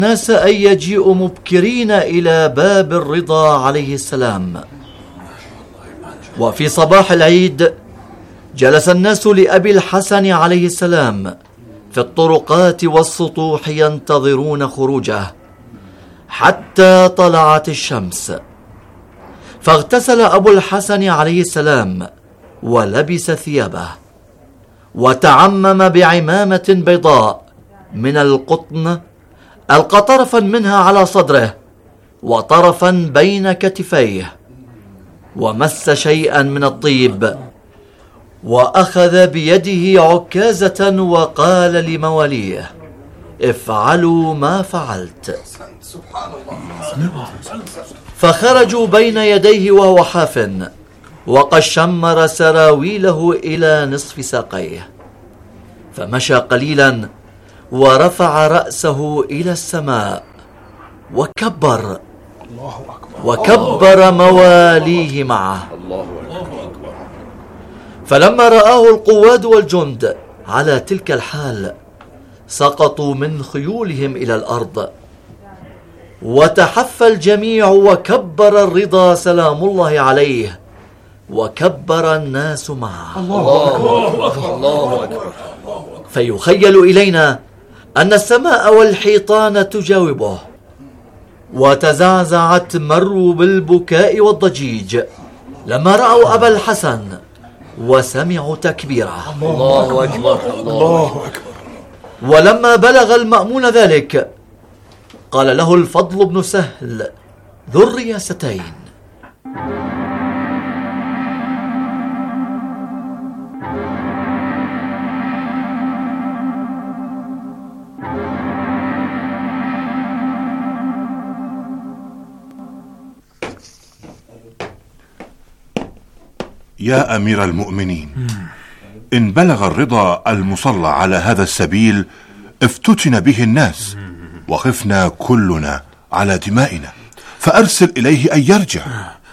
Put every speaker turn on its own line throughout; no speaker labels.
الناس أن يجيئوا مبكرين إلى باب الرضا عليه السلام. وفي صباح العيد جلس الناس لأبي الحسن عليه السلام في الطرقات والسطوح ينتظرون خروجه حتى طلعت الشمس، فاغتسل أبو الحسن عليه السلام ولبس ثيابه وتعمم بعمامة بيضاء من القطن ألقى طرفا منها على صدره وطرفا بين كتفيه، ومس شيئا من الطيب، وأخذ بيده عكازة وقال لمواليه: افعلوا ما فعلت. فخرجوا بين يديه وهو حاف، وقد شمر سراويله إلى نصف ساقيه، فمشى قليلا ورفع رأسه إلى السماء وكبر مواليه معه. فلما رآه القواد والجند على تلك الحال سقطوا من خيولهم إلى الأرض، وتحفى الجميع وكبر الرضا سلام الله عليه، وكبر الناس معه. الله أكبر. فيخيل إلينا أن السماء والحيطان تجاوبه، وتزعزعت مروا بالبكاء والضجيج لما رأوا أبا الحسن وسمعوا تكبيره. الله أكبر. الله أكبر. ولما بلغ المأمون ذلك قال له الفضل بن سهل ذو الرياستين:
يا أمير المؤمنين، إن بلغ الرضا المصلى على هذا السبيل افتتن به الناس، وخفنا كلنا على دمائنا، فأرسل إليه أن يرجع.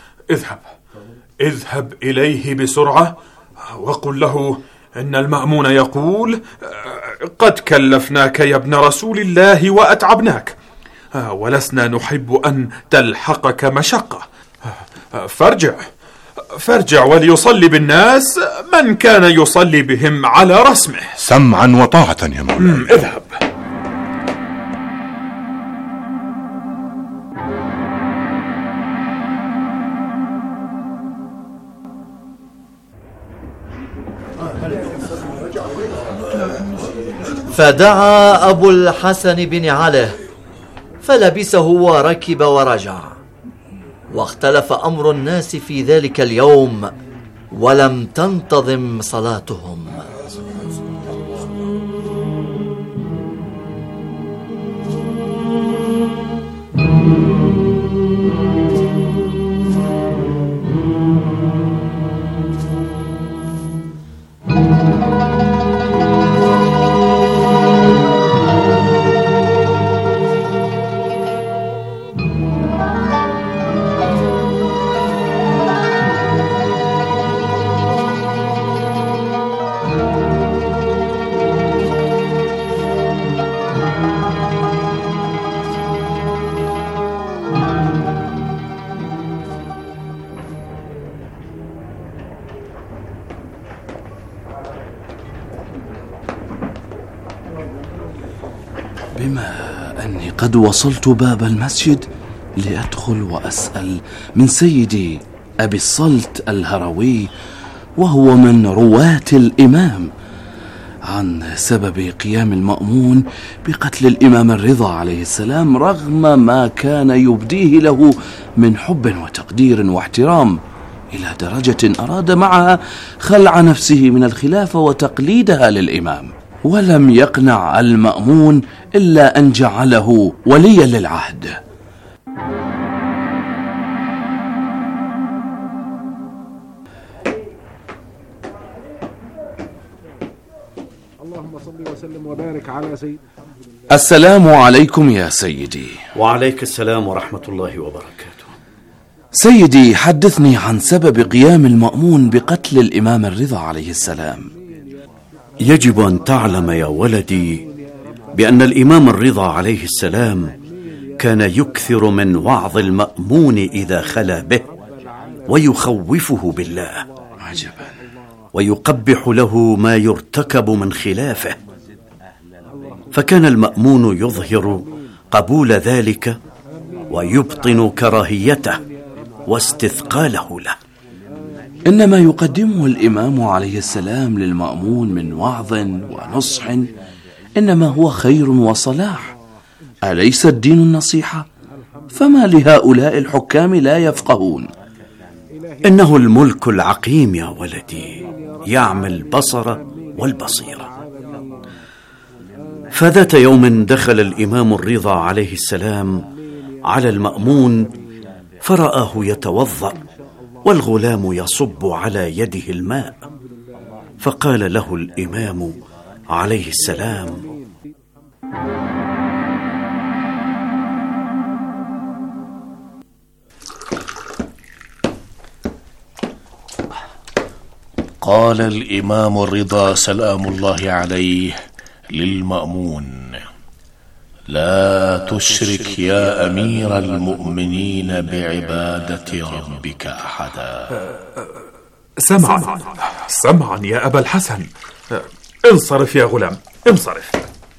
اذهب إليه بسرعة وقل له إن المأمون يقول: قد كلفناك يا ابن رسول الله وأتعبناك، ولسنا نحب أن تلحقك مشقة، فارجع وليصلي بالناس من كان يصلي بهم على رسمه.
سمعا وطاعة يا مولاي.
اذهب.
فدعا أبو الحسن بنعاله فلبسه وركب ورجع، واختلف أمر الناس في ذلك اليوم ولم تنتظم صلاتهم.
بما أني قد وصلت باب المسجد لأدخل وأسأل من سيدي أبي الصلت الهروي، وهو من رواة الإمام، عن سبب قيام المأمون بقتل الإمام الرضا عليه السلام رغم ما كان يبديه له من حب وتقدير واحترام، إلى درجة أراد معها خلع نفسه من الخلافة وتقليدها للإمام، ولم يقنع المأمون إلا أن جعله وليا للعهد.
اللهم صل وسلم وبارك على سيدنا.
السلام عليكم يا سيدي.
وعليك السلام ورحمة الله وبركاته.
سيدي، حدثني عن سبب قيام المأمون بقتل الإمام الرضا عليه السلام.
يجب أن تعلم يا ولدي بأن الإمام الرضا عليه السلام كان يكثر من وعظ المأمون إذا خلا به ويخوفه بالله،
عجبا.
ويقبح له ما يرتكب من خلافه، فكان المأمون يظهر قبول ذلك ويبطن كراهيته واستثقاله له.
إنما يقدمه الإمام عليه السلام للمأمون من وعظ ونصح إنما هو خير وصلاح، أليس الدين النصيحة؟ فما لهؤلاء الحكام لا يفقهون؟
إنه الملك العقيم يا ولدي، يعمي البصر والبصيرة. فذات يوم دخل الإمام الرضا عليه السلام على المأمون فرآه يتوضأ والغلام يصب على يده الماء، فقال له الإمام عليه السلام:
قال الإمام الرضا سلام الله عليه للمأمون: لا تشرك يا أمير المؤمنين بعبادة ربك أحدا.
سمعا يا أبا الحسن. انصرف يا غلام، انصرف.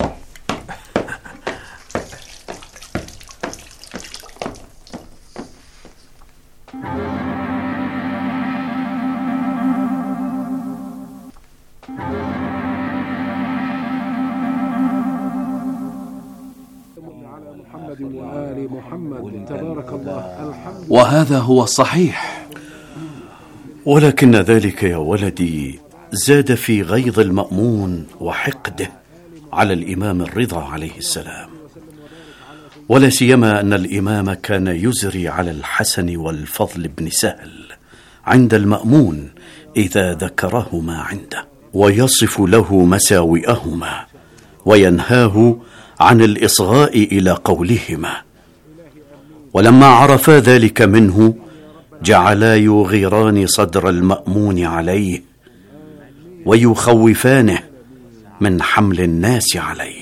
وهذا هو الصحيح.
ولكن ذلك يا ولدي زاد في غيظ المأمون وحقده على الإمام الرضا عليه السلام، ولا سيما أن الإمام كان يزري على الحسن والفضل بن سهل عند المأمون إذا ذكرهما عنده، ويصف له مساوئهما وينهاه عن الإصغاء إلى قولهما. ولما عرفا ذلك منه جعلا يغيران صدر المأمون عليه ويخوفانه من حمل الناس عليه،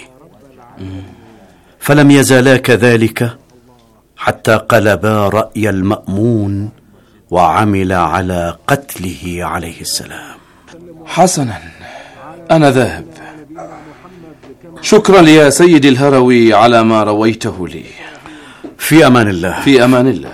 فلم يزالا كذلك حتى قلبا رأي المأمون وعمل على قتله عليه السلام.
حسنا، أنا ذاهب. شكرا يا سيدي الهروي على ما رويته لي.
في أمان الله.
في أمان الله.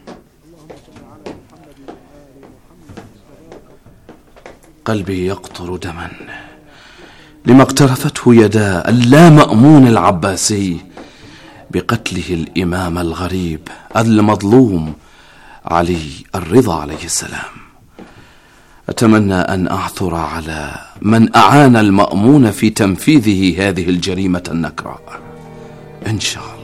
قلبي يقطر دما لما اقترفته يدا اللامأمون العباسي بقتله الإمام الغريب المظلوم علي الرضا عليه السلام. أتمنى أن أعثر على من أعان المأمون في تنفيذه هذه الجريمة النكراء إن شاء الله.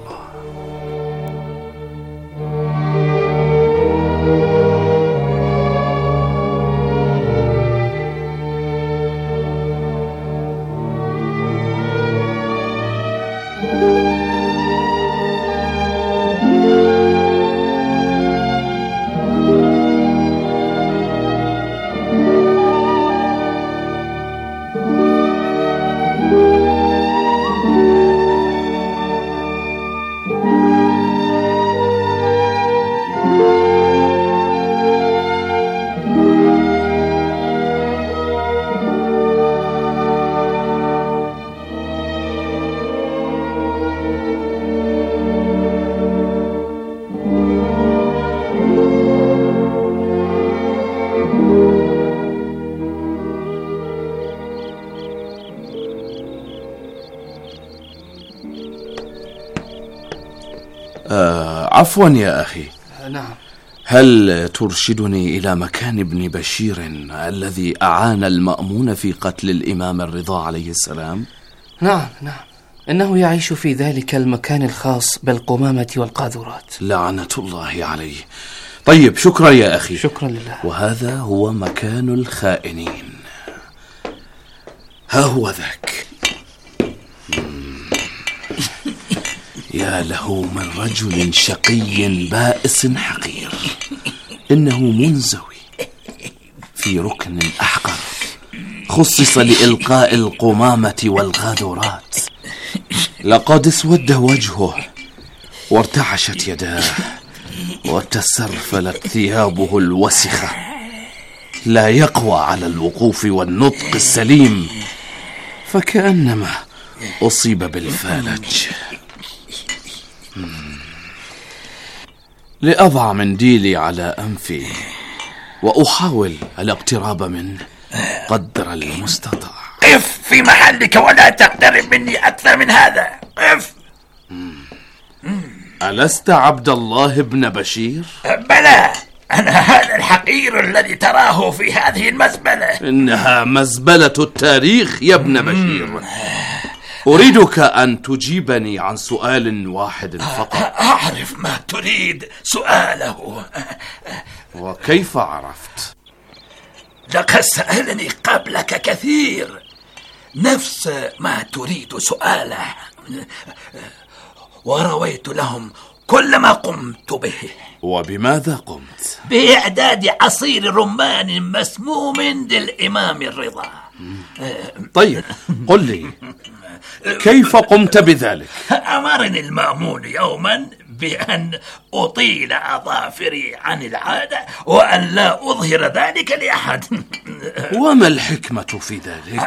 عفوا يا أخي.
نعم.
هل ترشدني إلى مكان ابن بشير الذي أعان المأمون في قتل الإمام الرضا عليه السلام؟
نعم، إنه يعيش في ذلك المكان الخاص بالقمامة والقاذورات.
لعنة الله عليه. طيب، شكرا يا أخي.
شكرا لله.
وهذا هو مكان الخائنين. ها هو ذاك. يا له من رجل شقي بائس حقير، إنه منزوي في ركن أحقر خصص لإلقاء القمامة والغادرات. لقد اسود وجهه وارتعشت يداه وتسرفلت ثيابه الوسخة، لا يقوى على الوقوف والنطق السليم، فكأنما أصيب بالفالج. لأضع منديلي على أنفي وأحاول الاقتراب منه قدر المستطاع.
قف في محلك ولا تقترب مني أكثر من هذا. قف.
ألست عبد الله بن بشير؟
بلى، أنا هذا الحقير الذي تراه في هذه المزبلة.
إنها مزبلة التاريخ يا ابن بشير. أريدك أن تجيبني عن سؤال واحد فقط.
أعرف ما تريد سؤاله.
وكيف عرفت؟
لقد سألني قبلك كثير نفس ما تريد سؤاله، ورويت لهم كل ما قمت به.
وبماذا قمت؟
بإعداد عصير رمان مسموم للإمام الرضا.
طيب قل لي كيف قمت بذلك؟
أمرني المأمون يوما بأن أطيل أظافري عن العادة وأن لا أظهر ذلك لأحد.
وما الحكمة في ذلك؟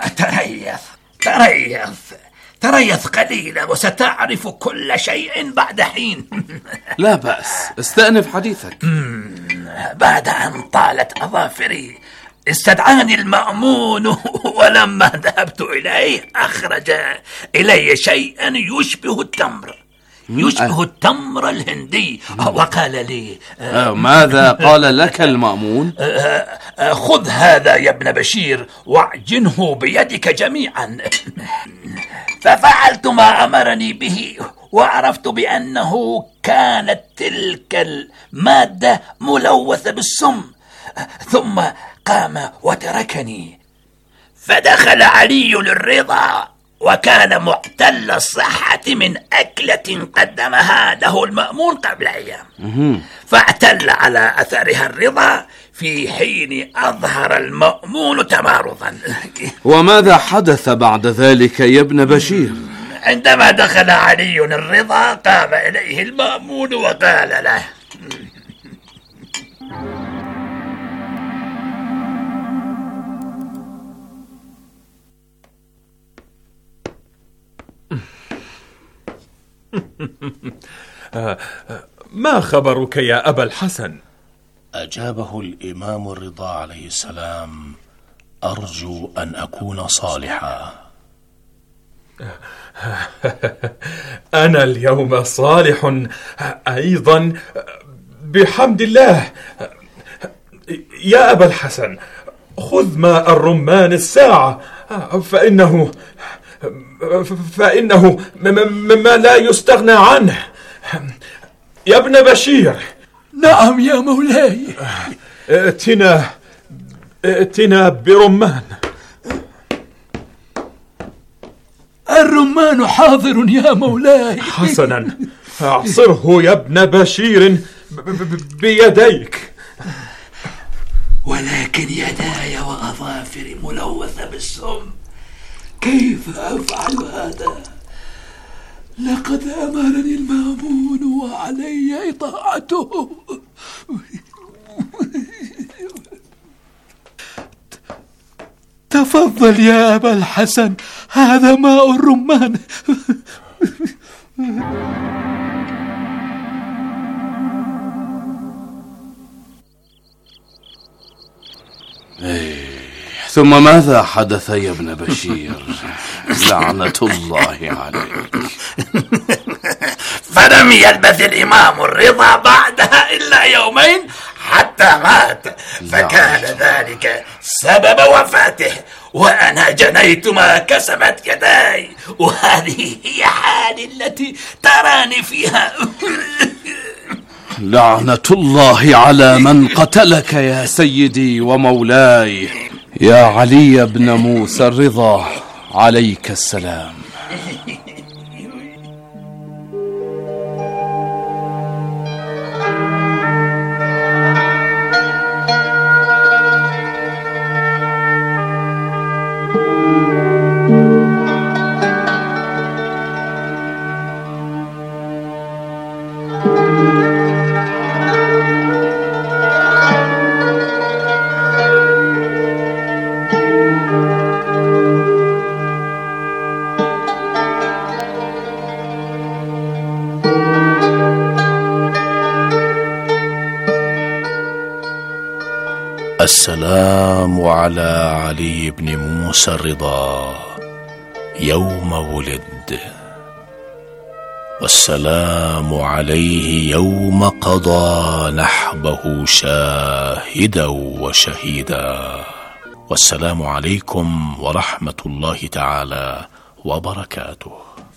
تريث قليلا وستعرف كل شيء بعد حين.
لا بأس، استأنف حديثك.
بعد أن طالت أظافري استدعاني المأمون، ولما ذهبت إليه أخرج إلي شيئا يشبه التمر الهندي، وقال لي
ماذا قال لك المأمون؟
خذ هذا يا ابن بشير واعجنه بيدك جميعا. ففعلت ما أمرني به، وعرفت بأنه كانت تلك المادة ملوثة بالسم، ثم قام وتركني. فدخل علي الرضا وكان معتل الصحة من أكلة قدمها له المأمون قبل أيام، فاعتل على أثرها الرضا في حين أظهر المأمون تمارضا.
وماذا حدث بعد ذلك يا ابن بشير؟
عندما دخل علي الرضا قام إليه المأمون وقال له:
ما خبرك يا أبا الحسن؟
أجابه الإمام الرضا عليه السلام: أرجو أن أكون صالحا.
أنا اليوم صالح أيضا بحمد الله. يا أبا الحسن، خذ ماء الرمان الساعة، فإنه مما لا يستغنى عنه. يا ابن بشير.
نعم يا مولاي.
ائتنا برمان.
الرمان حاضر يا مولاي.
حسنا، اعصره يا ابن بشير بيديك.
ولكن يداي وأظافري ملوثة بالسم، كيف أفعل هذا؟ لقد أمرني المأمون وعلي إطاعته. تفضل يا أبا الحسن، هذا ماء الرمان.
ثم ماذا حدث يا ابن بشير؟ لعنة الله عليك.
فلم يلبث الإمام الرضا بعدها إلا يومين حتى مات، فكان ذلك سبب وفاته، وأنا جنيت ما كسبت يداي، وهذه هي حالي التي تراني فيها.
لعنة الله على من قتلك يا سيدي ومولاي يا علي بن موسى الرضا عليك السلام.
السلام على علي بن موسى الرضا يوم ولد، والسلام عليه يوم قضى نحبه شاهدا وشهيدا. والسلام عليكم ورحمة الله تعالى وبركاته.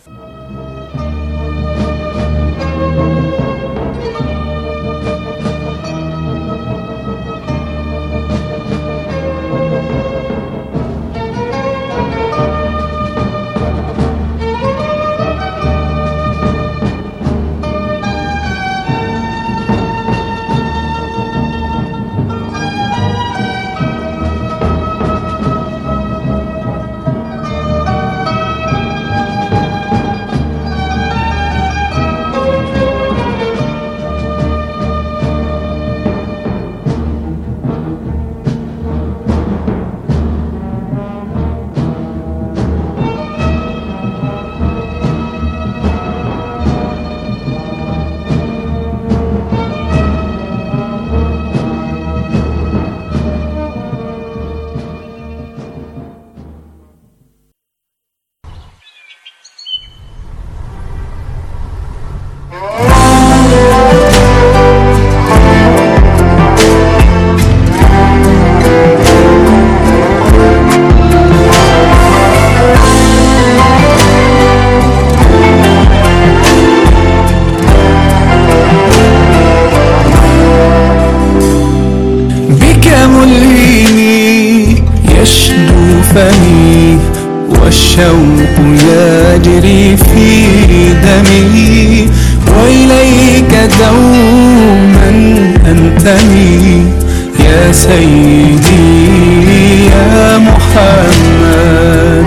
والشوق يجري في دمي، وإليك دوما أنتمي يا سيدي يا محمد.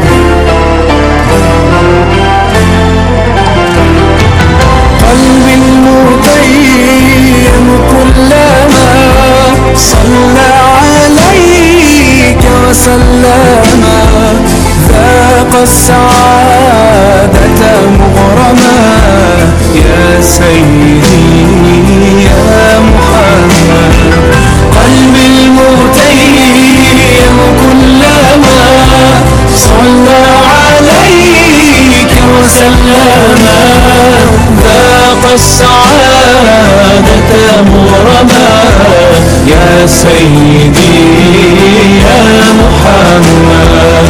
قلبي المتيم كلما صلى عليك وسلم، ذاق السعادة مغرما يا سيدي يا محمد. قلبي المتيم كلما صلى عليك وسلم، ذاق السعادة مغرما يا سيدي يا محمد.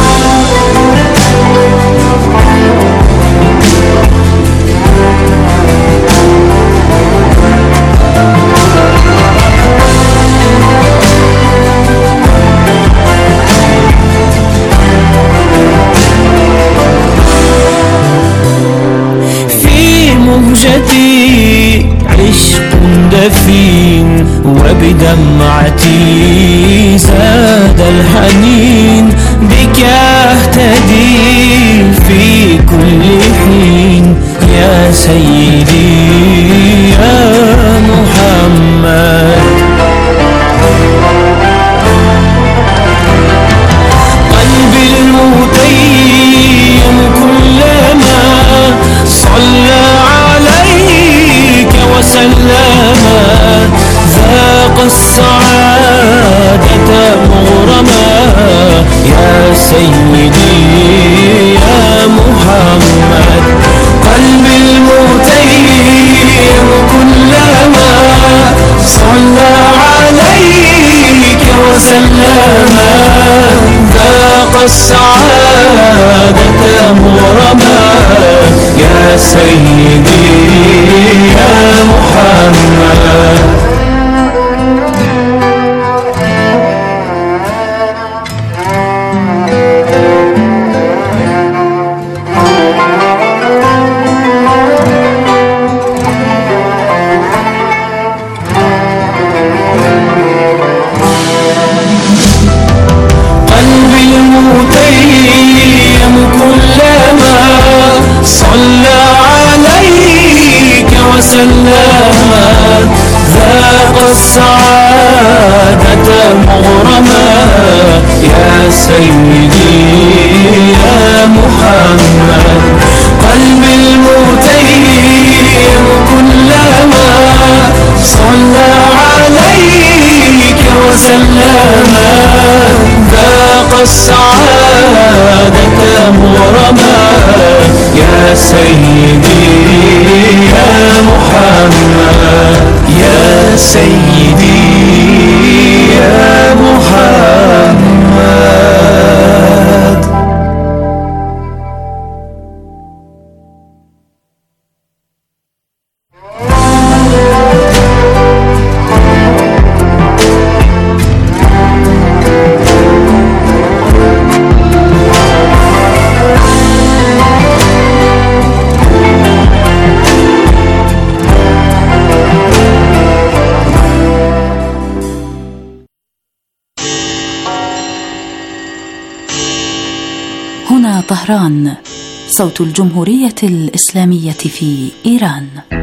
مهجتي عشق دفين، وبدمعتي زاد الحنين، بك أهتدي في كل حين يا سيدي يا محمد. قلبي المتيم كلما صلى عليك وسلم، ذاق السعادة مغرما يا سيدي يا محمد. قلبي المتيم كلما صلى عليك وسلم، ذاق السعادة مغرما يا سيدي يا محمد. قلبي المتيم كلما صلى عليك وسلم، ذاق السعادة مغرما يا سيدي يا محمد. قلبي المتيم كلما صلى عليك وسلم، يا سيدي يا محمد، يا سيدي يا محمد.
هنا طهران، صوت الجمهورية الإسلامية في إيران.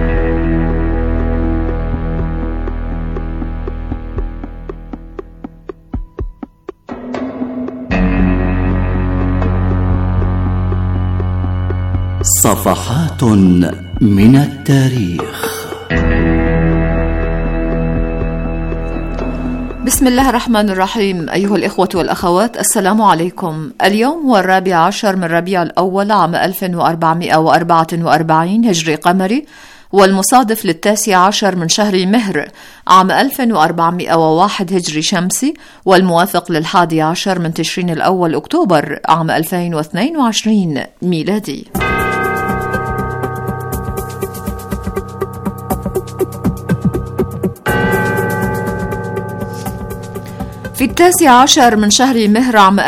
صفحات من التاريخ.
بسم الله الرحمن الرحيم. أيها الإخوة والأخوات، السلام عليكم. اليوم هو 14 من ربيع الأول عام 1444 هجري قمري، والمصادف ل19 من شهر مهر عام 1401 هجري شمسي، والموافق ل11 من تشرين الأول أكتوبر عام 2022 ميلادي. في 19 من شهر مهر عام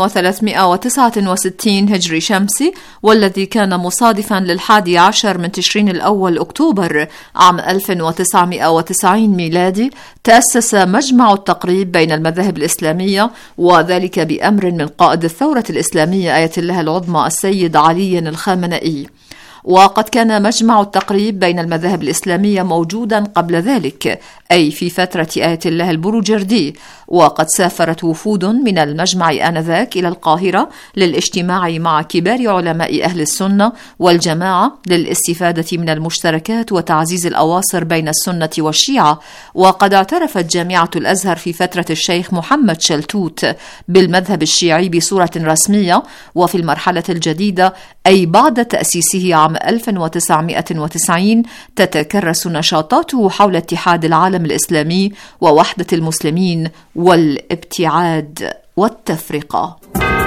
1369 هجري شمسي، والذي كان مصادفا ل11 من تشرين الأول أكتوبر عام 1990 ميلادي، تأسس مجمع التقريب بين المذاهب الإسلامية، وذلك بأمر من قائد الثورة الإسلامية آية الله العظمى السيد علي الخامنئي. وقد كان مجمع التقريب بين المذاهب الإسلامية موجودا قبل ذلك، أي في فترة آية الله البروجردي، وقد سافرت وفود من المجمع آنذاك إلى القاهرة للاجتماع مع كبار علماء أهل السنة والجماعة للاستفادة من المشتركات وتعزيز الأواصر بين السنة والشيعة. وقد اعترفت جامعة الأزهر في فترة الشيخ محمد شلتوت بالمذهب الشيعي بصورة رسمية، وفي المرحلة الجديدة أي بعد تأسيسه عام 1990 تتكرس نشاطاته حول اتحاد العالم الإسلامي ووحدة المسلمين والابتعاد والتفرقة.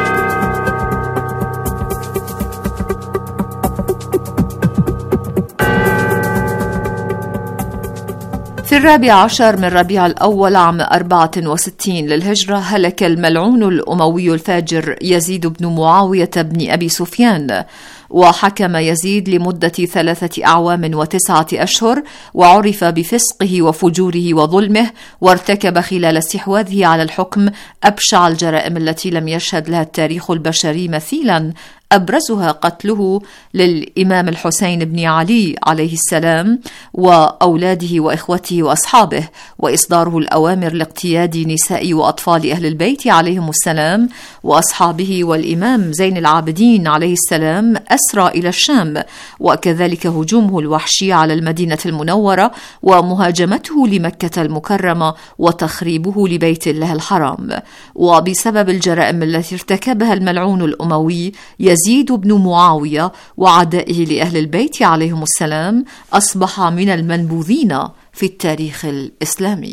في 14 من ربيع الأول عام 64 للهجرة هلك الملعون الأموي الفاجر يزيد بن معاوية بن أبي سفيان، وحكم يزيد لمدة 3 أعوام و9 أشهر، وعرف بفسقه وفجوره وظلمه، وارتكب خلال استحواذه على الحكم أبشع الجرائم التي لم يشهد لها التاريخ البشري مثيلا، أبرزها قتله للإمام الحسين بن علي عليه السلام وأولاده وإخوته وأصحابه، وإصداره الأوامر لاقتياد نساء وأطفال أهل البيت عليهم السلام وأصحابه، والإمام زين العابدين عليه السلام أسرى إلى الشام، وكذلك هجومه الوحشي على المدينة المنورة ومهاجمته لمكة المكرمة وتخريبه لبيت الله الحرام. وبسبب الجرائم التي ارتكبها الملعون الأموي يزيد بن معاوية وعدائه لأهل البيت عليهم السلام، أصبح من المنبوذين في التاريخ الإسلامي.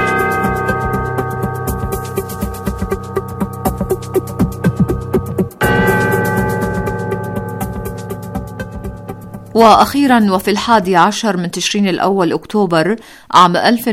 وأخيرا وفي 11 من تشرين الأول أكتوبر عام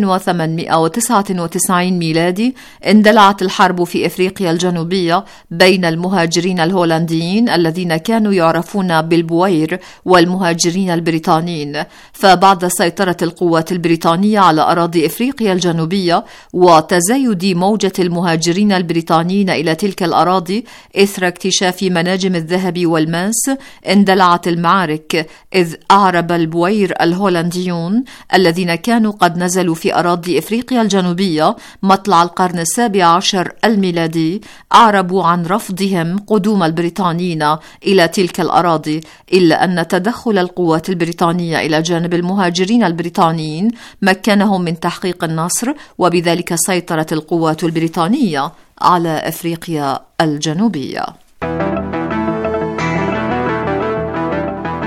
1899 ميلادي اندلعت الحرب في إفريقيا الجنوبية بين المهاجرين الهولنديين الذين كانوا يعرفون بالبوير والمهاجرين البريطانيين. فبعد سيطرة القوات البريطانية على أراضي إفريقيا الجنوبية وتزايد موجة المهاجرين البريطانيين إلى تلك الأراضي إثر اكتشاف مناجم الذهب والماس، اندلعت المعارك، إذ أعرب البوير الهولنديون الذين كانوا قد نزلوا في أراضي إفريقيا الجنوبية مطلع القرن 17 الميلادي، أعربوا عن رفضهم قدوم البريطانيين إلى تلك الأراضي، إلا أن تدخل القوات البريطانية إلى جانب المهاجرين البريطانيين مكنهم من تحقيق النصر، وبذلك سيطرت القوات البريطانية على إفريقيا الجنوبية.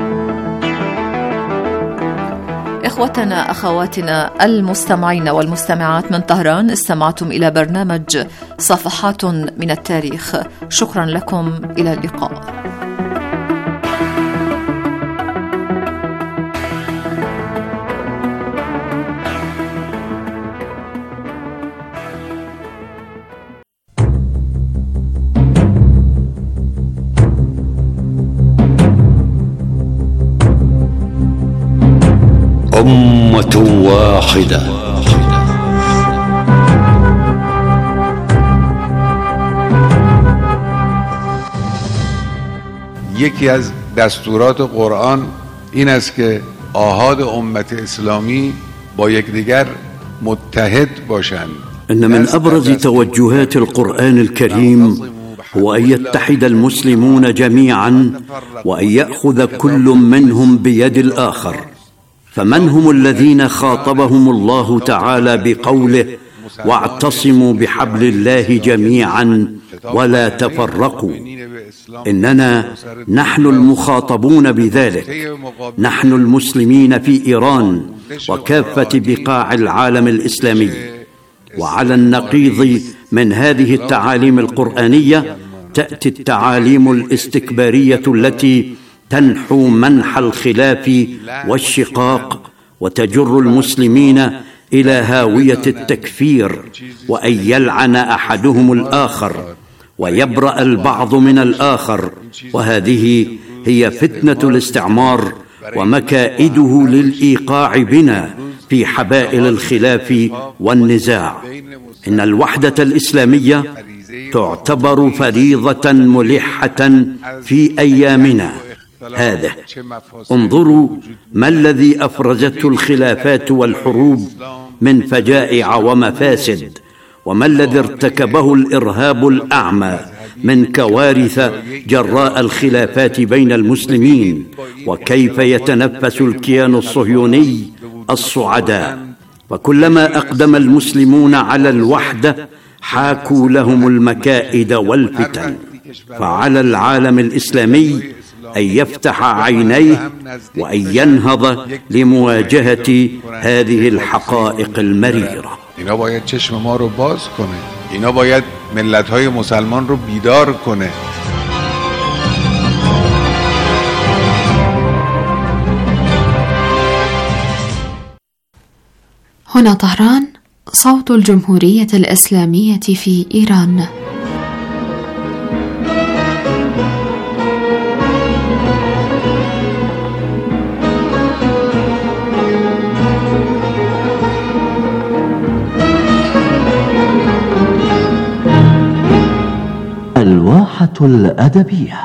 إخوتنا أخواتنا المستمعين والمستمعات من طهران، استمعتم إلى برنامج صفحات من التاريخ. شكرا لكم، إلى اللقاء.
أمة واحدة.
یکی از دستورات قرآن این است که آحاد امت اسلامی با یکدیگر متحد باشند.
إن من أبرز توجهات القرآن الكريم هو أن يتحد المسلمون جميعا وأن يأخذ كل منهم بيد الآخر. فمن هم الذين خاطبهم الله تعالى بقوله واعتصموا بحبل الله جميعا ولا تفرقوا؟ إننا نحن المخاطبون بذلك، نحن المسلمين في إيران وكافة بقاع العالم الإسلامي. وعلى النقيض من هذه التعاليم القرآنية تأتي التعاليم الاستكبارية التي تنحو منح الخلاف والشقاق وتجر المسلمين إلى هاوية التكفير، وأن يلعن أحدهم الآخر ويبرأ البعض من الآخر. وهذه هي فتنة الاستعمار ومكائده للإيقاع بنا في حبائل الخلاف والنزاع. إن الوحدة الإسلامية تعتبر فريضة ملحة في أيامنا هذه. انظروا ما الذي أفرزته الخلافات والحروب من فجائع ومفاسد، وما الذي ارتكبه الإرهاب الأعمى من كوارث جراء الخلافات بين المسلمين، وكيف يتنفس الكيان الصهيوني الصعداء. وكلما أقدم المسلمون على الوحدة حاكوا لهم المكائد والفتن. فعلى العالم الإسلامي أن يفتح عينيه وأن ينهض لمواجهة هذه الحقائق المريرة.
اینا باید چشم ما رو باز کنه، اینا باید ملت‌های مسلمان رو بیدار کنه.
هنا طهران، صوت الجمهورية الإسلامية في إيران.
الواحة الأدبية.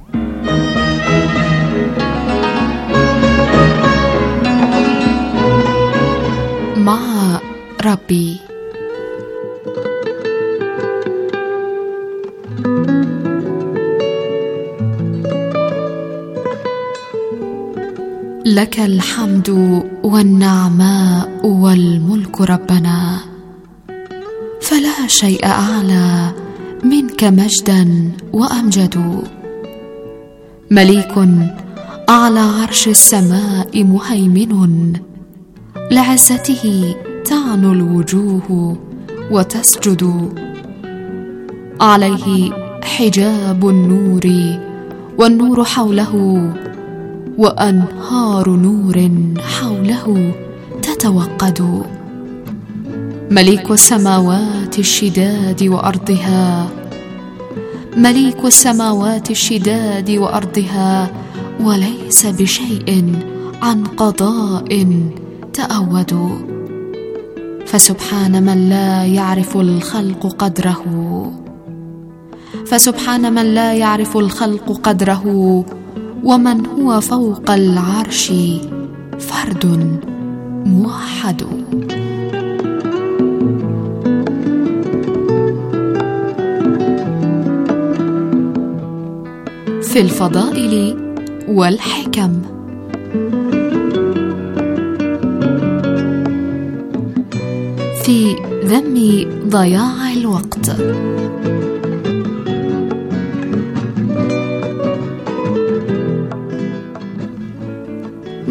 مع ربي. لك الحمد والنعماء والملك ربنا، فلا شيء أعلى منك مجدا وأمجد. مليك أعلى عرش السماء مهيمن، لعزته تعنو الوجوه وتسجد. عليه حجاب النور والنور حوله، وأنهار نور حوله تتوقد. مليك السماوات الشداد وأرضها، مليك السماوات الشداد وأرضها، وليس بشيء عن قضاء تأود. فسبحان من لا يعرف الخلق قدره، فسبحان من لا يعرف الخلق قدره، ومن هو فوق العرش فرد موحد. في الفضائل والحكم. في ذم ضياع الوقت.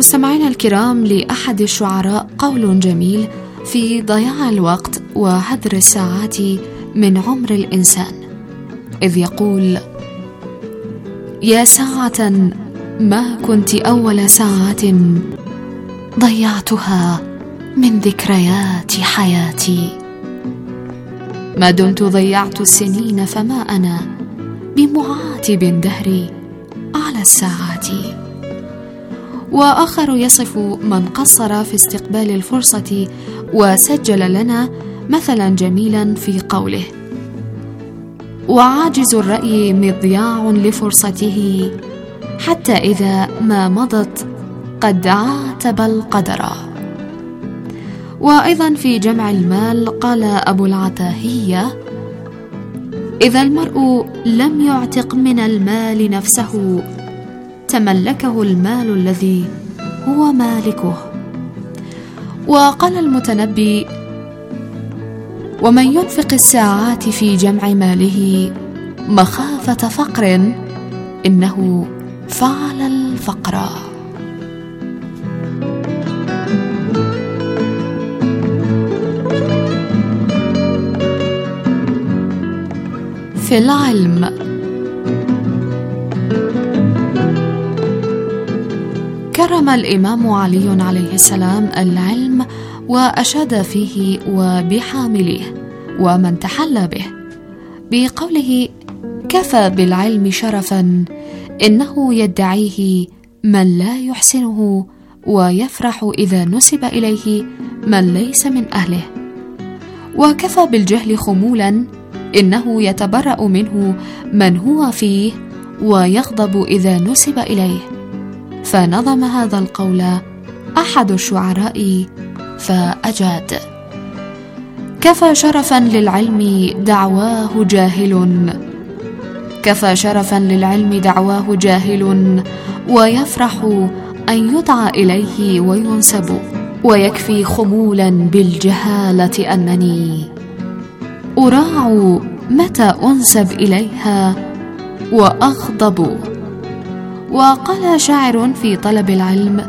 مستمعينا الكرام، لأحد الشعراء قول جميل في ضياع الوقت وهدر الساعات من عمر الإنسان، إذ يقول: يا ساعة ما كنت أول ساعة ضيعتها من ذكريات حياتي، ما دمت ضيعت السنين فما أنا بمعاتب دهري على الساعات. وآخر يصف من قصر في استقبال الفرصة وسجل لنا مثلا جميلا في قوله: وعاجز الرأي مضياع لفرصته، حتى إذا ما مضت قد عاتب القدر. وأيضا في جمع المال قال أبو العتاهية: إذا المرء لم يعتق من المال نفسه تملكه المال الذي هو مالكه. وقال المتنبي: ومن ينفق الساعات في جمع ماله مخافة فقر إنه فعل الفقر. في العلم، كرم الإمام علي عليه السلام العلم وأشاد فيه وبحامله ومن تحلى به بقوله: كفى بالعلم شرفا إنه يدعيه من لا يحسنه، ويفرح إذا نسب إليه من ليس من أهله. وكفى بالجهل خمولا إنه يتبرأ منه من هو فيه، ويغضب إذا نسب إليه. فنظم هذا القول أحد الشعراء فأجاد: كفى شرفا للعلم دعواه جاهل، كفى شرفا للعلم دعواه جاهل، ويفرح أن يدعى إليه وينسب، ويكفي خمولا بالجهالة أنني أراع متى أنسب إليها وأغضب. وقال شاعر في طلب العلم: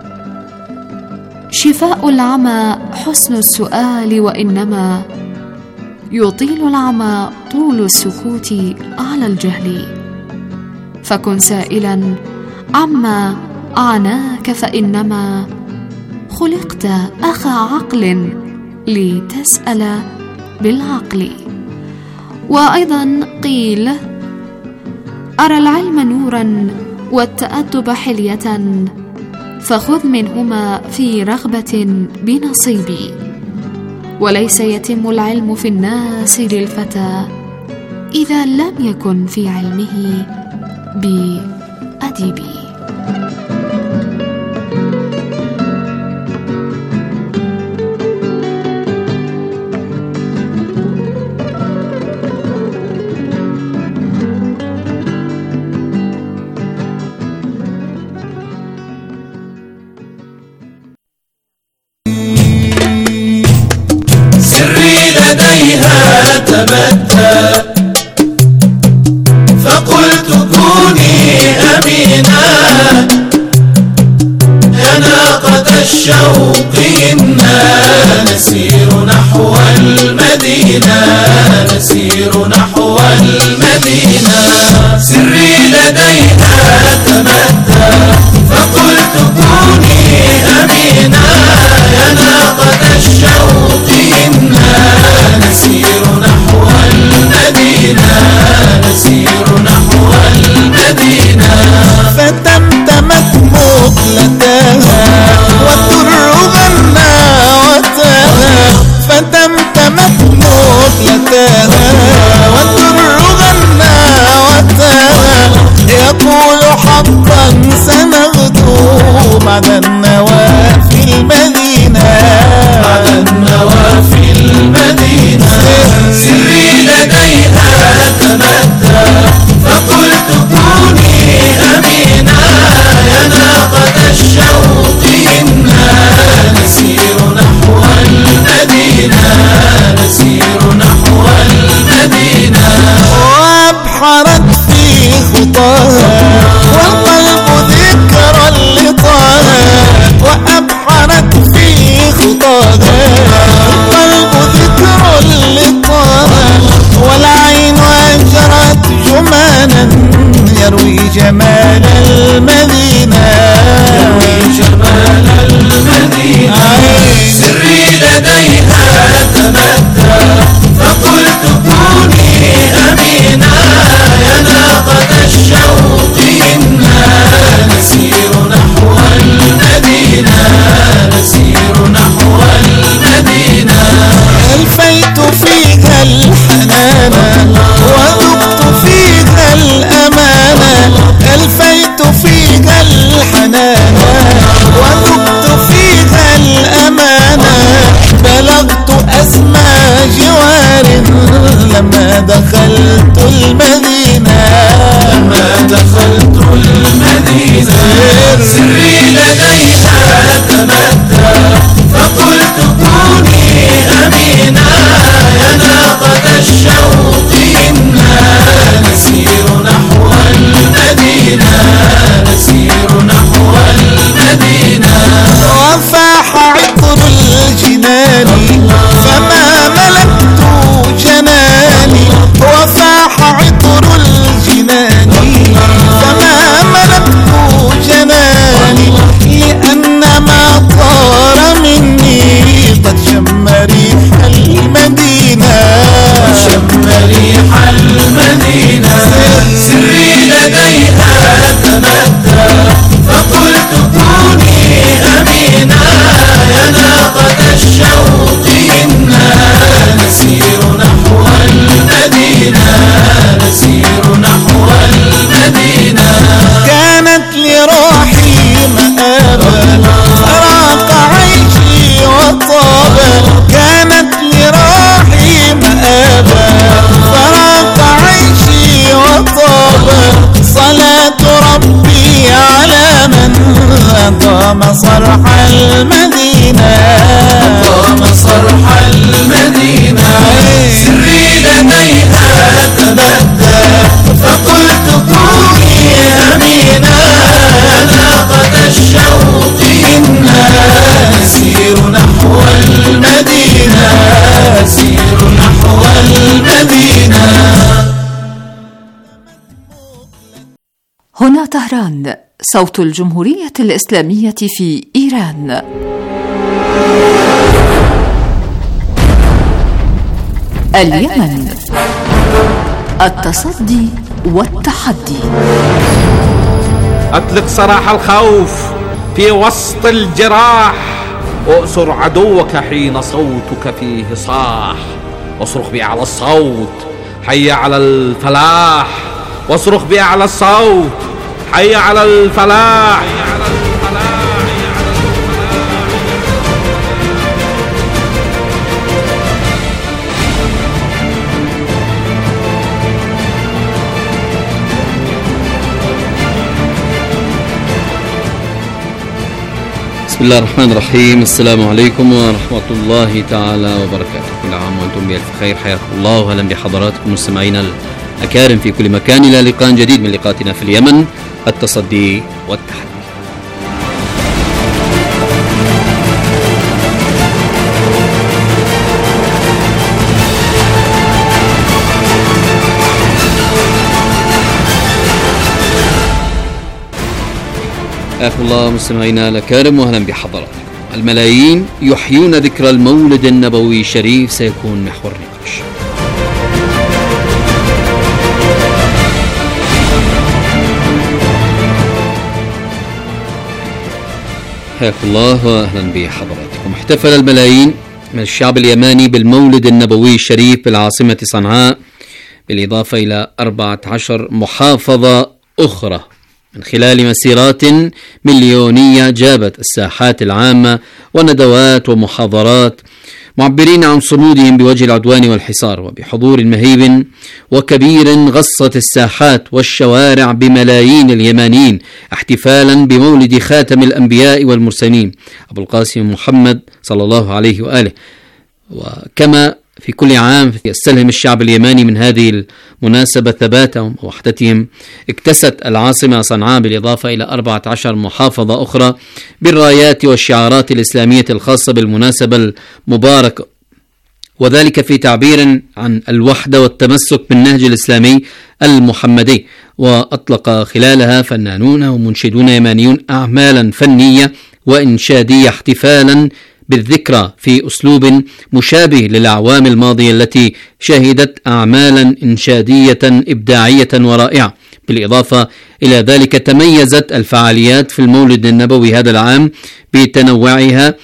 شفاء العمى حسن السؤال، وإنما يطيل العمى طول السكوت على الجهل. فكن سائلا عما أعناك، فإنما خلقت أخا عقل لتسأل بالعقل. وأيضا قيل: أرى العلم نورا والتأدب حلية، فخذ منهما في رغبة بنصيبي. وليس يتم العلم في الناس للفتى إذا لم يكن في علمه بأديبي.
لديها تبتى فقلت كوني أمينا، يا ناقة الشوق إنا نسير نحو المدينة، نسير نحو المدينة. سري لديها تبتى فقلت كوني أمينا، يا ناقة الشوق إنا نسير نحو المدينة، نسير نحو المدينة.
فتمتمت مقلتها والدر غناوتها، فتمتمت مقلتها والدر غناوتها، يقول
طهران، صوت الجمهورية الإسلامية في إيران. اليمن، التصدي والتحدي.
أطلق سراح الخوف في وسط الجراح، وأسر عدوك حين صوتك فيه صاح، واصرخ بأعلى الصوت حي على الفلاح، واصرخ بأعلى الصوت حي على الفلاح.
بسم الله الرحمن الرحيم. السلام عليكم ورحمة الله تعالى وبركاته. كل عام وأنتم بألف خير. حياكم الله وأهلا بحضراتكم مستمعينا الأكارم في كل مكان إلى لقاء جديد من لقاءاتنا في اليمن، التصدي والتحدي. حياكم الله مستمعينا الأكارم وأهلا بحضراتكم. الملايين يحيون ذكرى المولد النبوي الشريف سيكون محور نقاش. حياكم الله وأهلا بحضراتكم. احتفل الملايين من الشعب اليماني بالمولد النبوي الشريف بالعاصمة صنعاء، بالإضافة إلى 14 محافظة أخرى، من خلال مسيرات مليونية جابت الساحات العامة وندوات ومحاضرات، معبرين عن صمودهم بوجه العدوان والحصار، وبحضور مهيب وكبير غصت الساحات والشوارع بملايين اليمانيين احتفالا بمولد خاتم الأنبياء والمرسلين أبو القاسم محمد صلى الله عليه وآله. وكما في كل عام يستلهم الشعب اليماني من هذه المناسبة ثباتهم ووحدتهم، اكتست العاصمة صنعاء بالإضافة إلى 14 محافظة أخرى بالرايات والشعارات الإسلامية الخاصة بالمناسبة المباركة، وذلك في تعبير عن الوحدة والتمسك بالنهج الإسلامي المحمدي. وأطلق خلالها فنانون ومنشدون يمانيون أعمالا فنية وإنشادية احتفالا بالذكرى في أسلوب مشابه للأعوام الماضية التي شهدت أعمالا إنشادية إبداعية ورائعة. بالإضافة إلى ذلك تميزت الفعاليات في المولد النبوي هذا العام بتنوعها،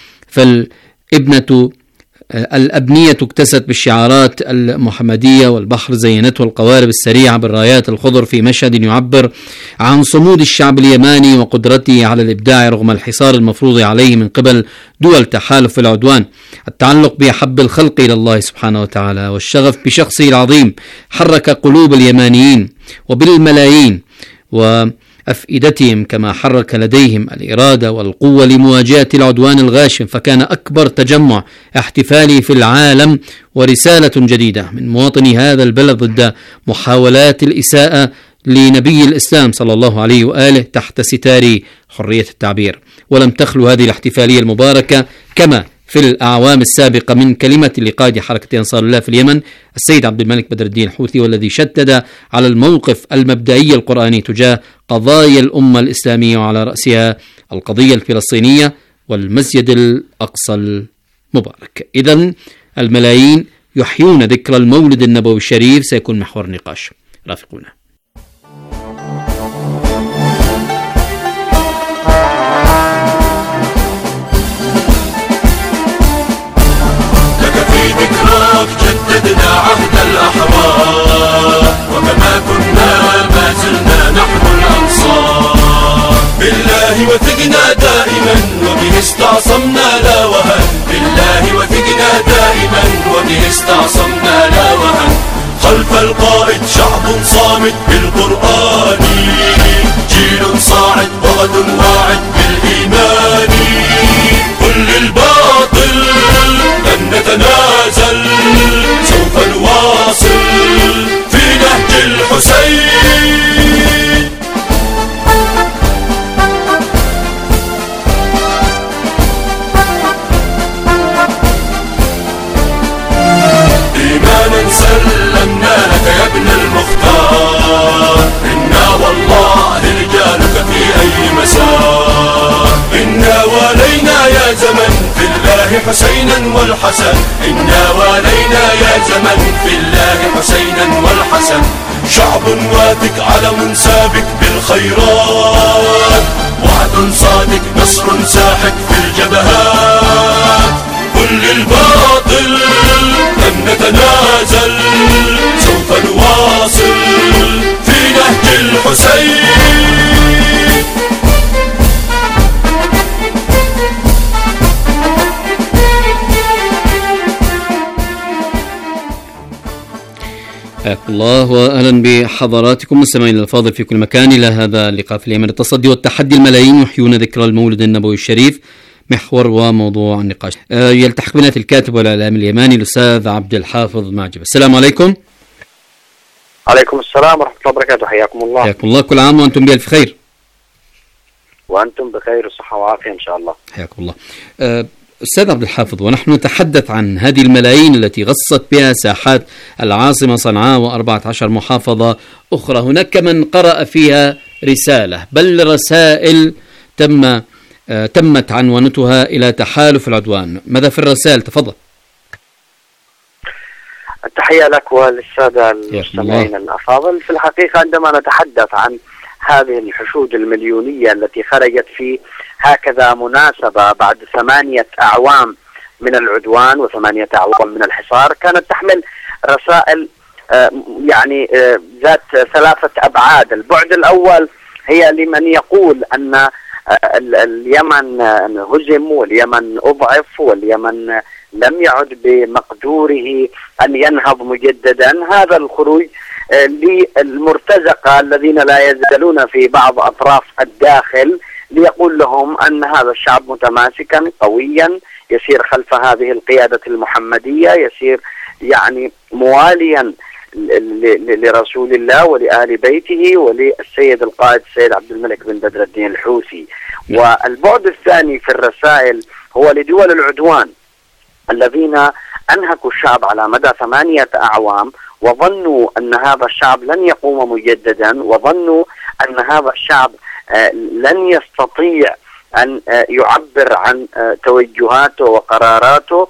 الأبنية اكتست بالشعارات المحمدية، والبحر زينته القوارب السريعة بالرايات الخضر في مشهد يعبر عن صمود الشعب اليماني وقدرته على الإبداع رغم الحصار المفروض عليه من قبل دول تحالف العدوان. التعلق بأحب الخلق إلى الله سبحانه وتعالى والشغف بشخصه العظيم حرك قلوب اليمانيين وبالملايين وأفئدتهم، كما حرك لديهم الإرادة والقوة لمواجهة العدوان الغاشم، فكان أكبر تجمع احتفالي في العالم ورسالة جديدة من مواطني هذا البلد ضد محاولات الإساءة لنبي الإسلام صلى الله عليه وآله تحت ستار حرية التعبير. ولم تخلو هذه الاحتفالية المباركة كما في الأعوام السابقة من كلمة لقائد حركة أنصار الله في اليمن السيد عبد الملك بدر الدين الحوثي، والذي شدد على الموقف المبدئي القرآني تجاه قضايا الأمة الإسلامية، وعلى رأسها القضية الفلسطينية والمسجد الأقصى المبارك. إذن الملايين يحيون ذكرى المولد النبوي الشريف سيكون محور نقاش. رافقونا.
جددنا عهد الأحرار، وكما كنا ما زلنا نحن الأنصار. بالله وثقنا دائما وبه استعصمنا لا وهن، بالله وثقنا دائما وبه استعصمنا لا وهن. خلف القائد شعب صامت بالقرآن، جيل صاعد وغد واعد بالإيمان. كل الباطل لن نتنازل، سوف نواصل في نهج الحسين. إيمانا سلمنا لك يا ابن المختار، إنا والله رجالك الله حسينا والحسن إنا والينا يا زمن في الله حسينا والحسن شعب واثق علم سابق بالخيرات وعد صادق نصر ساحق في الجبهات كل الباطل لن نتنازل سوف نواصل في نهج الحسين.
حياكم الله واهلا بحضراتكم مستمعينا الافاضل في كل مكان الى هذا اللقاء في اليمن التصدي والتحدي. الملايين يحيون ذكرى المولد النبوي الشريف، محور وموضوع النقاش. يلتحق بنا الكاتب والاعلامي اليماني الاستاذ عبد الحافظ معجب. السلام عليكم.
عليكم السلام ورحمه الله وبركاته. حياكم الله.
حياكم الله، كل عام وانتم بألف خير.
وانتم بخير وصحه وعافيه ان شاء الله.
حياكم الله. أستاذ عبد الحافظ، ونحن نتحدث عن هذه الملايين التي غصت بها ساحات العاصمة صنعاء و14 محافظة أخرى، هناك من قرأ فيها رسالة، بل رسائل تمت عنوانتها إلى تحالف العدوان. ماذا في الرسائل؟ تفضل.
التحية لك وللسادة المستمعين الأفاضل. في الحقيقة عندما نتحدث عن هذه الحشود المليونية التي خرجت في هكذا مناسبة بعد 8 أعوام من العدوان و8 أعوام من الحصار، كانت تحمل رسائل يعني ذات 3 أبعاد. البعد الأول هي لمن يقول أن اليمن هزم واليمن أضعف واليمن لم يعد بمقدوره أن ينهض مجددا. هذا الخروج للمرتزقة الذين لا يزالون في بعض أطراف الداخل ليقول لهم أن هذا الشعب متماسكا قويا يسير خلف هذه القيادة المحمدية، يسير يعني مواليا لرسول الله ولآل بيته وللسيد القائد السيد عبد الملك بن بدر الدين الحوثي. والبعد الثاني في الرسائل هو لدول العدوان الذين أنهكوا الشعب على مدى 8 أعوام وظنوا أن هذا الشعب لن يقوم مجددا، وظنوا أن هذا الشعب لن يستطيع أن يعبر عن توجهاته وقراراته،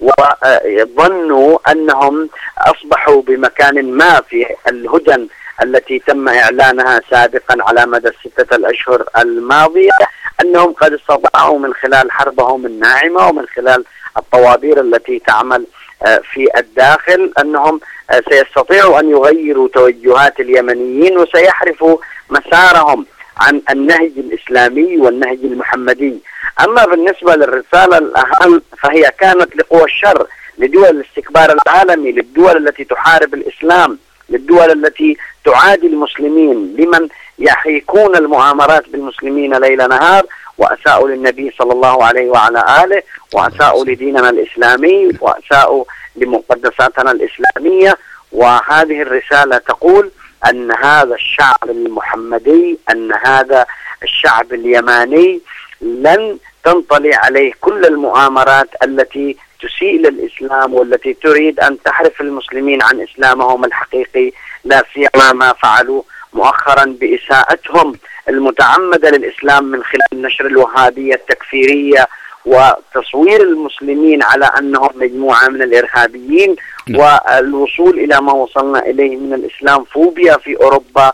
وظنوا أنهم أصبحوا بمكان ما في الهدن التي تم إعلانها سابقا على مدى 6 الأشهر الماضية، أنهم قد استطاعوا من خلال حربهم الناعمة ومن خلال الطوابير التي تعمل في الداخل أنهم سيستطيعوا أن يغيروا توجهات اليمنيين وسيحرفوا مسارهم عن النهج الإسلامي والنهج المحمدي. أما بالنسبة للرسالة الأهم فهي كانت لقوى الشر، لدول الاستكبار العالمي، للدول التي تحارب الإسلام، للدول التي تعادي المسلمين، لمن يحيكون المؤامرات بالمسلمين ليل نهار وأساءوا للنبي صلى الله عليه وعلى آله، وأساءوا لديننا الإسلامي، وأساءوا لمقدساتنا الإسلامية. وهذه الرسالة تقول أن هذا الشعب المحمدي، أن هذا الشعب اليماني لن تنطلي عليه كل المؤامرات التي تسيء للإسلام والتي تريد أن تحرف المسلمين عن إسلامهم الحقيقي، لا سيما ما فعلوا مؤخرا بإساءتهم المتعمدة للإسلام من خلال نشر الوهابية التكفيرية وتصوير المسلمين على أنهم مجموعة من الإرهابيين، والوصول إلى ما وصلنا إليه من الإسلام فوبيا في أوروبا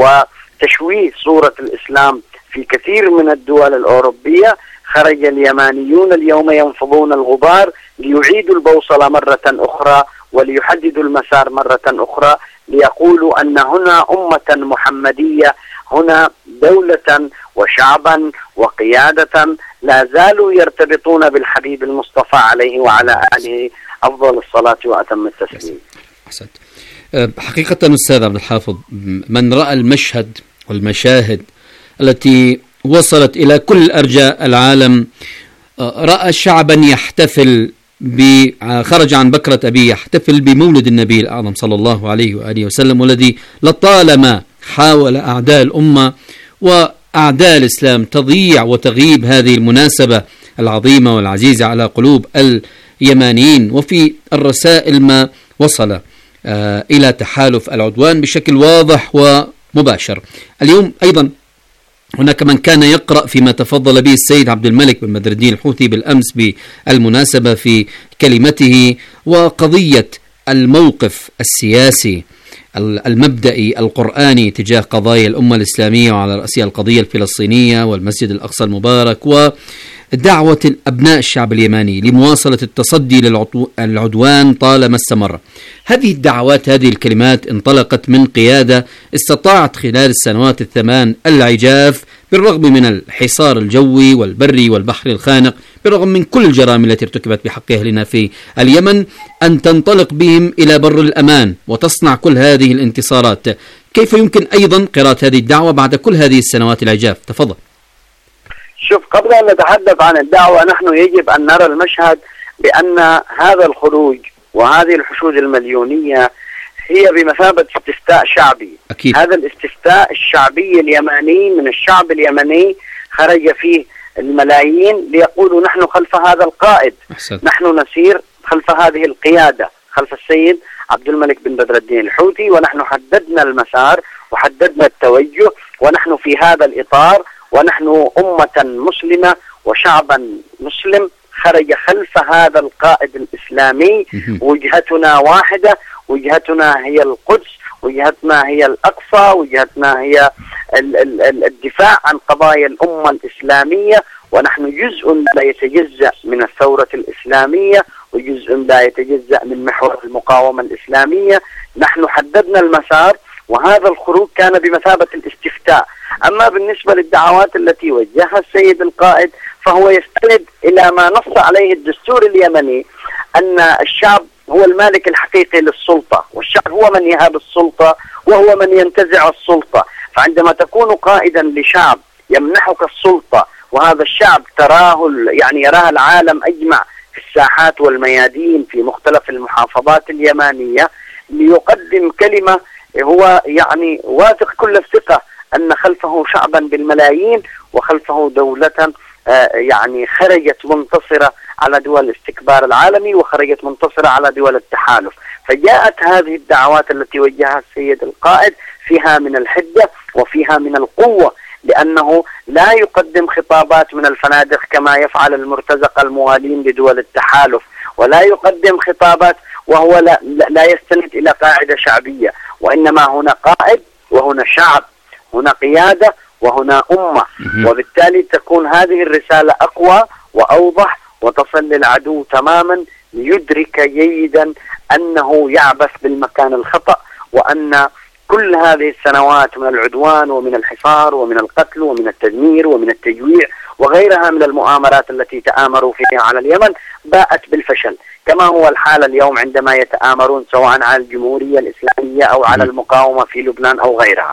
وتشويه صورة الإسلام في كثير من الدول الأوروبية. خرج اليمانيون اليوم ينفضون الغبار ليعيدوا البوصلة مرة أخرى وليحددوا المسار مرة أخرى، ليقولوا أن هنا أمة محمدية، هنا دولة وشعبا وقيادة لا زالوا يرتبطون بالحبيب المصطفى عليه وعلى آله أفضل الصلاة وأتم التسليم.
أحسنت. حقيقة أستاذ عبد الحافظ، من رأى المشهد والمشاهد التي وصلت إلى كل أرجاء العالم، رأى شعبا يحتفل خرج عن بكرة أبيه يحتفل بمولد النبي الأعظم صلى الله عليه وآله وسلم، والذي لطالما حاول أعداء الأمة وأعداء الإسلام تضيع وتغيب هذه المناسبة العظيمة والعزيزة على قلوب اليمانيين. وفي الرسائل ما وصل إلى تحالف العدوان بشكل واضح ومباشر. اليوم أيضا هناك من كان يقرأ فيما تفضل به السيد عبد الملك بن بدر الدين الحوثي بالأمس بالمناسبة في كلمته، وقضية الموقف السياسي المبدئي القرآني تجاه قضايا الأمة الإسلامية، وعلى رأسها القضية الفلسطينية والمسجد الأقصى المبارك، ودعوة أبناء الشعب اليماني لمواصلة التصدي للعدوان طالما استمر. هذه الدعوات، هذه الكلمات انطلقت من قيادة استطاعت خلال السنوات الثمان العجاف بالرغم من الحصار الجوي والبري والبحري الخانق، بالرغم من كل الجرائم التي ارتكبت بحق أهلنا في اليمن، أن تنطلق بهم إلى بر الأمان وتصنع كل هذه الانتصارات. كيف يمكن أيضا قراءة هذه الدعوة بعد كل هذه السنوات العجاف؟ تفضل.
شوف، قبل أن نتحدث عن الدعوة نحن يجب أن نرى المشهد بأن هذا الخروج وهذه الحشود المليونية هي بمثابة استفتاء شعبي.
أكيد.
هذا الاستفتاء الشعبي اليمني من الشعب اليمني خرج فيه الملايين ليقولوا نحن خلف هذا القائد.
أحسن.
نحن نسير خلف هذه القيادة، خلف السيد عبد الملك بن بدر الدين الحوثي، ونحن حددنا المسار وحددنا التوجه، ونحن في هذا الإطار، ونحن أمة مسلمة وشعبا مسلم خرج خلف هذا القائد الإسلامي. وجهتنا واحدة، وجهتنا هي القدس، وجهتنا هي الأقصى، وجهتنا هي الدفاع عن قضايا الأمة الإسلامية، ونحن جزء لا يتجزأ من الثورة الإسلامية، وجزء لا يتجزأ من محور المقاومة الإسلامية. نحن حددنا المسار، وهذا الخروج كان بمثابة الاستفتاء. أما بالنسبة للدعوات التي وجهها السيد القائد فهو يستند إلى ما نص عليه الدستور اليمني، أن الشعب هو المالك الحقيقي للسلطة، والشعب هو من يهاب السلطة وهو من ينتزع السلطة. فعندما تكون قائدا لشعب يمنحك السلطة، وهذا الشعب يراها العالم أجمع في الساحات والميادين في مختلف المحافظات اليمانية، ليقدم كلمة هو واثق كل الثقة أن خلفه شعبا بالملايين، وخلفه دولة خرجت منتصرة على دول الاستكبار العالمي، وخرجت منتصرة على دول التحالف. فجاءت هذه الدعوات التي وجهها السيد القائد فيها من الحدة وفيها من القوة، لأنه لا يقدم خطابات من الفنادق كما يفعل المرتزقة الموالين لدول التحالف، ولا يقدم خطابات وهو لا يستند إلى قاعدة شعبية، وإنما هنا قائد وهنا شعب، هنا قيادة وهنا أمة. وبالتالي تكون هذه الرسالة أقوى وأوضح وتصل للعدو تماما، ليدرك جيدا أنه يعبث بالمكان الخطأ، وأن كل هذه السنوات من العدوان ومن الحصار ومن القتل ومن التدمير ومن التجويع وغيرها من المؤامرات التي تآمروا فيها على اليمن باءت بالفشل، كما هو الحال اليوم عندما يتآمرون سواء على الجمهورية الإسلامية أو على المقاومة في لبنان أو غيرها.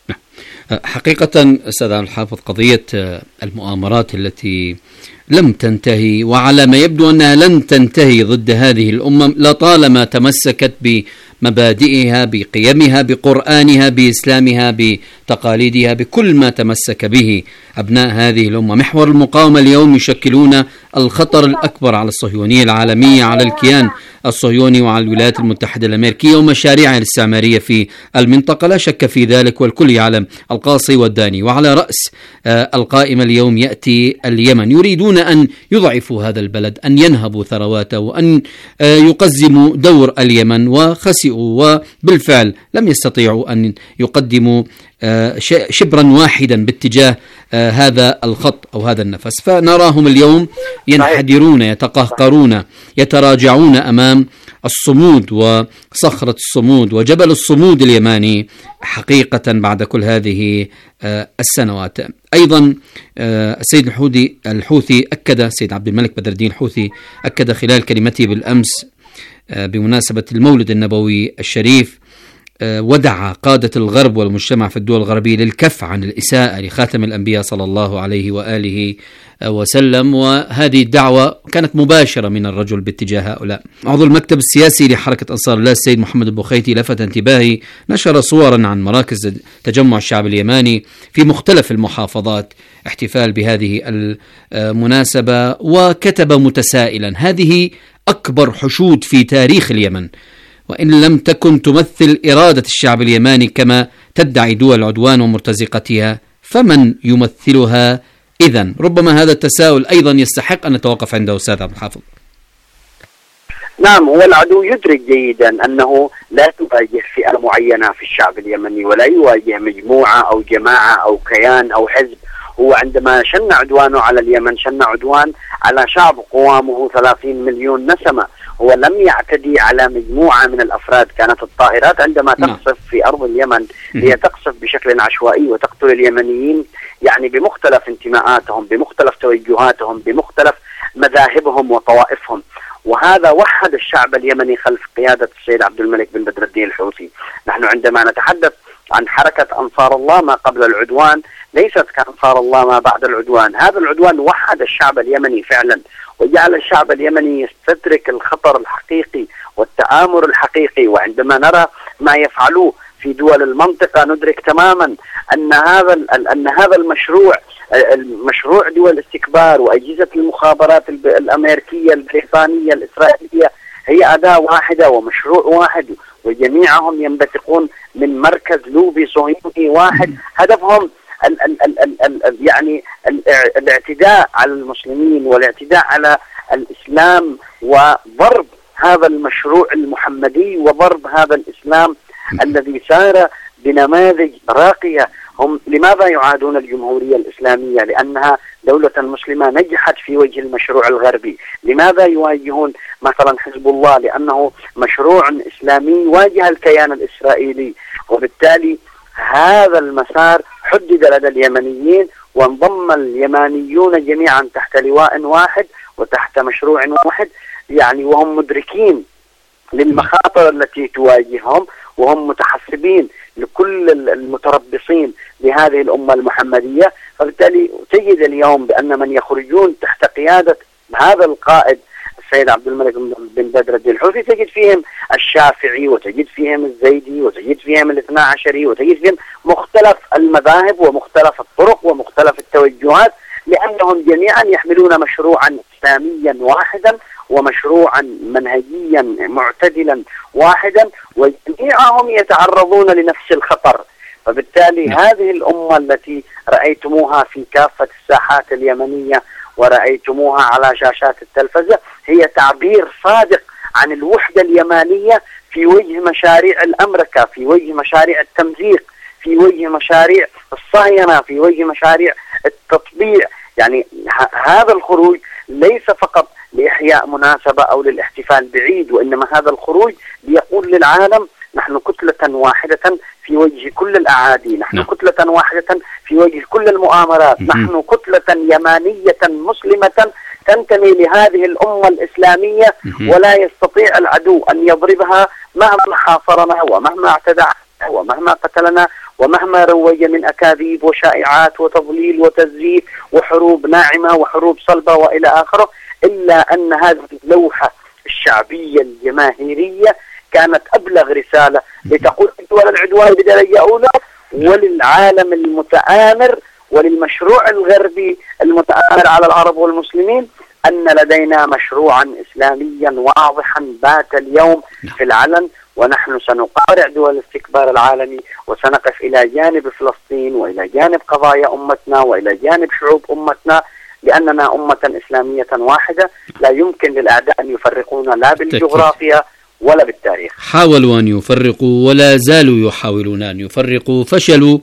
حقيقة أستاذ عبد الحافظ، قضية المؤامرات التي لم تنتهي، وعلى ما يبدو أنها لن تنتهي ضد هذه الأمم لطالما تمسكت بمبادئها، بقيمها، بقرآنها، بإسلامها، بتقاليدها، بكل ما تمسك به أبناء هذه الأمة. محور المقاومة اليوم يشكلون الخطر الأكبر على الصهيونية العالمية، على الكيان الصهيوني وعلى الولايات المتحدة الأمريكية ومشاريعها الاستعمارية في المنطقة، لا شك في ذلك، والكل يعلم القاصي والداني. وعلى رأس القائمة اليوم يأتي اليمن، يريدون أن يضعفوا هذا البلد، أن ينهبوا ثرواته، وأن يقزموا دور اليمن، وخسئوا، وبالفعل لم يستطيعوا أن يقدموا شبرا واحدا باتجاه هذا الخط أو هذا النفس. فنراهم اليوم ينحدرون، يتقهقرون، يتراجعون أمام الصمود وصخرة الصمود وجبل الصمود اليماني حقيقة بعد كل هذه السنوات. أيضا السيد الحوثي أكد، السيد عبد الملك بدر الدين الحوثي أكد خلال كلمته بالأمس بمناسبة المولد النبوي الشريف، ودعا قادة الغرب والمجتمع في الدول الغربية للكف عن الإساءة لخاتم الأنبياء صلى الله عليه وآله وسلم. وهذه الدعوة كانت مباشرة من الرجل باتجاه هؤلاء. عضو المكتب السياسي لحركة أنصار الله السيد محمد البخيتي لفت انتباهي، نشر صورا عن مراكز تجمع الشعب اليماني في مختلف المحافظات احتفال بهذه المناسبة، وكتب متسائلا: هذه أكبر حشود في تاريخ اليمن، وإن لم تكن تمثل إرادة الشعب اليماني كما تدعي دول العدوان ومرتزقتها، فمن يمثلها إذن؟ ربما هذا التساؤل أيضا يستحق أن نتوقف عنده أستاذ عبد الحافظ.
نعم، هو العدو يدرك جيدا أنه لا تواجه فئة معينة في الشعب اليمني، ولا يواجه مجموعة أو جماعة أو كيان أو حزب. هو عندما شن عدوانه على اليمن شن عدوان على شعب قوامه 30 مليون نسمة. هو لم يعتدي على مجموعة من الأفراد. كانت الطائرات عندما تقصف في أرض اليمن هي تقصف بشكل عشوائي وتقتل اليمنيين يعني بمختلف انتماءاتهم، بمختلف توجهاتهم، بمختلف مذاهبهم وطوائفهم. وهذا وحد الشعب اليمني خلف قيادة السيد عبد الملك بن بدر الدين الحوثي. نحن عندما نتحدث عن حركة أنصار الله ما قبل العدوان ليست كأنصار الله ما بعد العدوان. هذا العدوان وحد الشعب اليمني فعلا، وجعل الشعب اليمني يستدرك الخطر الحقيقي والتآمر الحقيقي. وعندما نرى ما يفعلوه في دول المنطقة ندرك تماما أن هذا المشروع دول الاستكبار وأجهزة المخابرات الأمريكية البريطانية الإسرائيلية هي أداة واحدة ومشروع واحد، وجميعهم ينبثقون من مركز لوبي صهيوني واحد. هدفهم يعني الاعتداء على المسلمين والاعتداء على الإسلام وضرب هذا المشروع المحمدي وضرب هذا الإسلام الذي سار بنماذج راقية. هم لماذا يعادون الجمهورية الإسلامية؟ لأنها دولة مسلمة نجحت في وجه المشروع الغربي. لماذا يواجهون مثلا حزب الله؟ لأنه مشروع إسلامي واجه الكيان الإسرائيلي. وبالتالي هذا المسار حدد لدى اليمنيين، وانضم اليمانيون جميعا تحت لواء واحد وتحت مشروع واحد، يعني وهم مدركين للمخاطر التي تواجههم، وهم متحسبين لكل المتربصين بهذه الأمة المحمدية. فبالتالي تجد اليوم بأن من يخرجون تحت قيادة هذا القائد السيد عبد الملك بن بدر الدين الحوثي تجد فيهم الشافعي، وتجد فيهم الزيدي، وتجد فيهم الاثنا عشري، وتجد فيهم مختلف المذاهب ومختلف الطرق ومختلف التوجهات، لأنهم جميعا يحملون مشروعا إسلاميا واحدا ومشروعا منهجيا معتدلا واحدا، وجميعهم يتعرضون لنفس الخطر. فبالتالي هذه الأمة التي رأيتموها في كافة الساحات اليمنية ورأيتموها على شاشات التلفزة هي تعبير صادق عن الوحدة اليمانية في وجه مشاريع الأمريكا، في وجه مشاريع التمزيق، في وجه مشاريع الصهيونة، في وجه مشاريع التطبيع. يعني هذا الخروج ليس فقط لإحياء مناسبة أو للاحتفال بعيد، وإنما هذا الخروج ليقول للعالم نحن كتلة واحدة في وجه كل الأعادي، نحن كتلة واحدة في وجه كل المؤامرات، نحن كتلة يمانية مسلمة تنتمي لهذه الأمة الإسلامية، ولا يستطيع العدو أن يضربها مهما حاصرنا ومهما اعتدى ومهما قتلنا ومهما روج من أكاذيب وشائعات وتضليل وتزييف وحروب ناعمة وحروب صلبة وإلى آخره، إلا أن هذه اللوحة الشعبية الجماهيرية كانت أبلغ رسالة لتقول دول العدوان بدرجة أولى وللعالم المتآمر وللمشروع الغربي المتآمر على العرب والمسلمين أن لدينا مشروعا إسلاميا واضحا بات اليوم في العلن، ونحن سنقارع دول الاستكبار العالمي وسنقف إلى جانب فلسطين وإلى جانب قضايا أمتنا وإلى جانب شعوب أمتنا، لأننا أمة إسلامية واحدة لا يمكن للأعداء أن يفرقونا لا بالجغرافيا ولا بالتاريخ.
حاولوا أن يفرقوا ولا زالوا يحاولون أن يفرقوا، فشلوا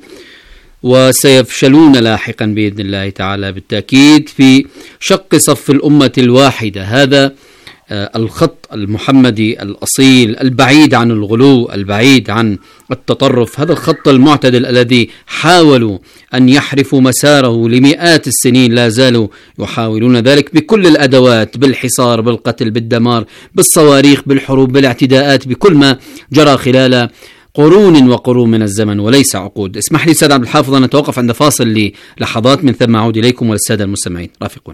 وسيفشلون لاحقا بإذن الله تعالى بالتأكيد في شق صف الأمة الواحدة. هذا الخط المحمدي الأصيل البعيد عن الغلو، البعيد عن التطرف، هذا الخط المعتدل الذي حاولوا أن يحرفوا مساره لمئات السنين، لا زالوا يحاولون ذلك بكل الأدوات، بالحصار، بالقتل، بالدمار، بالصواريخ، بالحروب، بالاعتداءات، بكل ما جرى خلال قرون وقرون من الزمن وليس عقود. اسمح لي سيد عبد الحافظ أن نتوقف عند فاصل للحظات، من ثم أعود إليكم وللسادة المستمعين. رافقونا.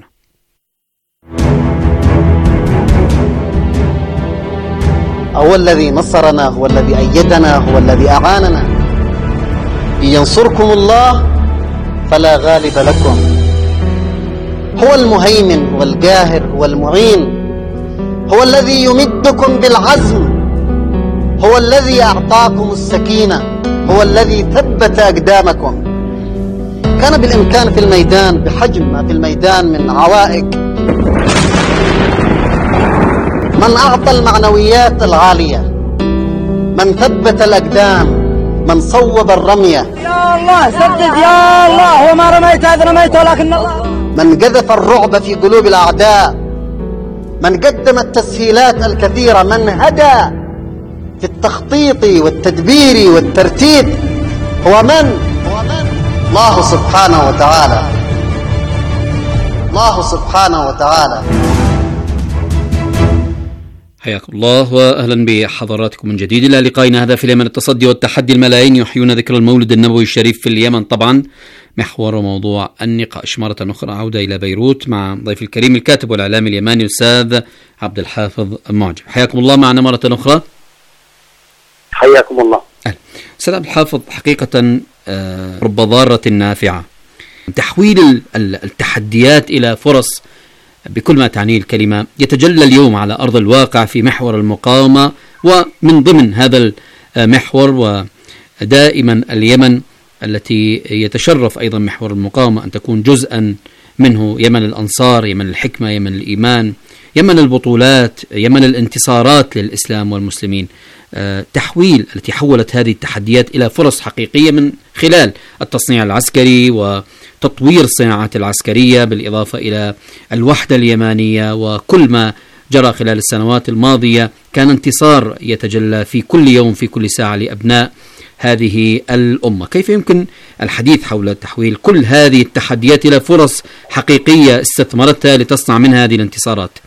هو الذي نصرنا، هو الذي أيدنا، هو الذي أعاننا. إن ينصركم الله فلا غالب لكم. هو المهيمن والقاهر والمعين، هو الذي يمدكم بالعزم، هو الذي أعطاكم السكينة، هو الذي ثبت أقدامكم. كان بالإمكان في الميدان بحجم ما في الميدان من عوائق، من أعطى المعنويات العالية، من ثبت الأقدام، من صوب الرمية،
يا الله سدد يا الله، وما رميت هذا رميت ولكن الله،
من قذف الرعب في قلوب الأعداء، من قدم التسهيلات الكثيرة، من هدى في التخطيط والتدبير والترتيب، هو من؟ الله سبحانه وتعالى. الله سبحانه وتعالى.
حياكم الله وأهلا بحضراتكم من جديد إلى لقائنا هذا في اليمن. التصدي والتحدي، الملايين يحيون ذكر المولد النبوي الشريف في اليمن. طبعا محور وموضوع النقاش. مرة أخرى عودة إلى بيروت مع ضيف الكريم الكاتب والإعلامي اليماني الأستاذ عبد الحافظ معجب. حياكم الله معنا مرة أخرى.
حياكم الله.
أستاذ عبد الحافظ، حقيقة رب ضارة نافعة. تحويل التحديات إلى فرص بكل ما تعنيه الكلمة يتجلى اليوم على أرض الواقع في محور المقاومة، ومن ضمن هذا المحور ودائما اليمن التي يتشرف أيضا محور المقاومة أن تكون جزءا منه، يمن الأنصار، يمن الحكمة، يمن الإيمان، يمن البطولات، يمن الانتصارات للإسلام والمسلمين. تحويل التي حولت هذه التحديات إلى فرص حقيقية من خلال التصنيع العسكري وتطوير الصناعات العسكرية، بالإضافة إلى الوحدة اليمانية، وكل ما جرى خلال السنوات الماضية كان انتصار يتجلى في كل يوم في كل ساعة لأبناء هذه الأمة. كيف يمكن الحديث حول تحويل كل هذه التحديات إلى فرص حقيقية استثمرتها لتصنع منها هذه الانتصارات؟